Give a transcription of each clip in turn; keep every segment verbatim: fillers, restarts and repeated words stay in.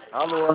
Alô?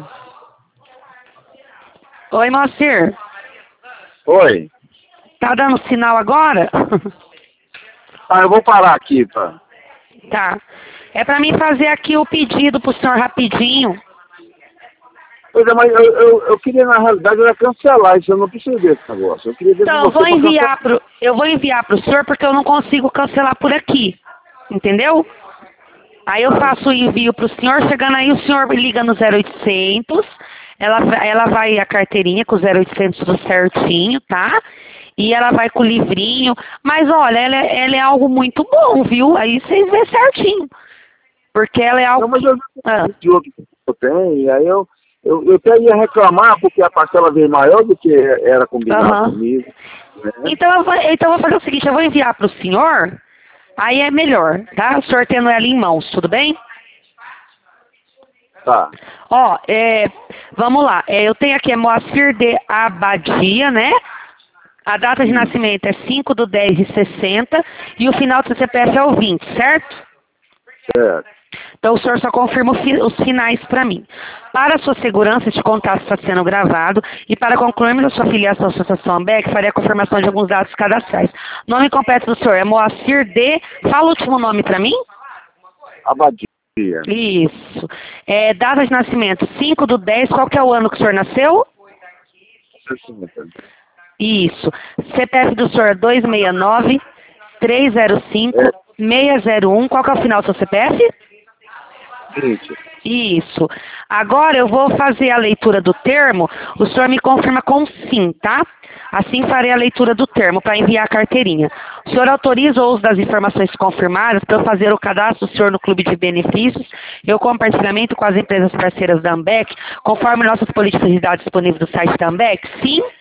Oi, Moacir. Oi. Tá dando sinal agora? Ah, eu vou parar aqui, tá? Tá. É pra mim fazer aqui o pedido pro senhor rapidinho. Pois é, mas eu, eu, eu queria, na realidade, era cancelar isso. Eu não preciso desse negócio. Eu queria ver Então, com eu você vou para enviar cancelar. pro, eu vou enviar pro senhor porque eu não consigo cancelar por aqui. Entendeu? Aí eu Ah, faço o envio pro senhor, chegando aí o senhor liga no zero oitocentos, ela, vai- ela vai a carteirinha com o zero oitocentos tudo certinho, tá? E ela vai com o livrinho, mas olha, ela é, ela é algo muito bom, viu? Aí vocês vê certinho. Porque ela é algo não, mas que... eu Ah, vi de outro que eu tenho, e aí eu, eu, eu até ia reclamar porque a parcela veio maior do que era combinado aham. comigo, né? Então, eu vou, então eu vou fazer o seguinte, eu vou enviar pro senhor, aí é melhor, tá? O senhor tendo ela em mãos, tudo bem? Tá. Ó, é, vamos lá. É, eu tenho aqui é Moacir de Abadia, né? A data de Hum, nascimento é cinco de dez de sessenta e o final do C P F é o vinte, certo? certo. Então o senhor só confirma o fi- os finais para mim. Para a sua segurança, este contato está sendo gravado e para concluirmos a sua filiação à Associação AMBEC, farei a confirmação de alguns dados cadastrais. Nome completo do senhor é Moacir de... Fala o último nome para mim. Abadia. Isso. É, data de nascimento cinco do dez, qual que é o ano que o senhor nasceu? sessenta. Isso. C P F do senhor é dois seis nove, três zero cinco, É seis zero um. Qual que é o final do seu C P F? vinte. Isso. Agora eu vou fazer a leitura do termo. O senhor me confirma com sim, tá? Assim farei a leitura do termo para enviar a carteirinha. O senhor autoriza o uso das informações confirmadas para eu fazer o cadastro do senhor no clube de benefícios e o compartilhamento com as empresas parceiras da AMBEC, conforme nossas políticas de dados disponíveis do site da AMBEC? Sim?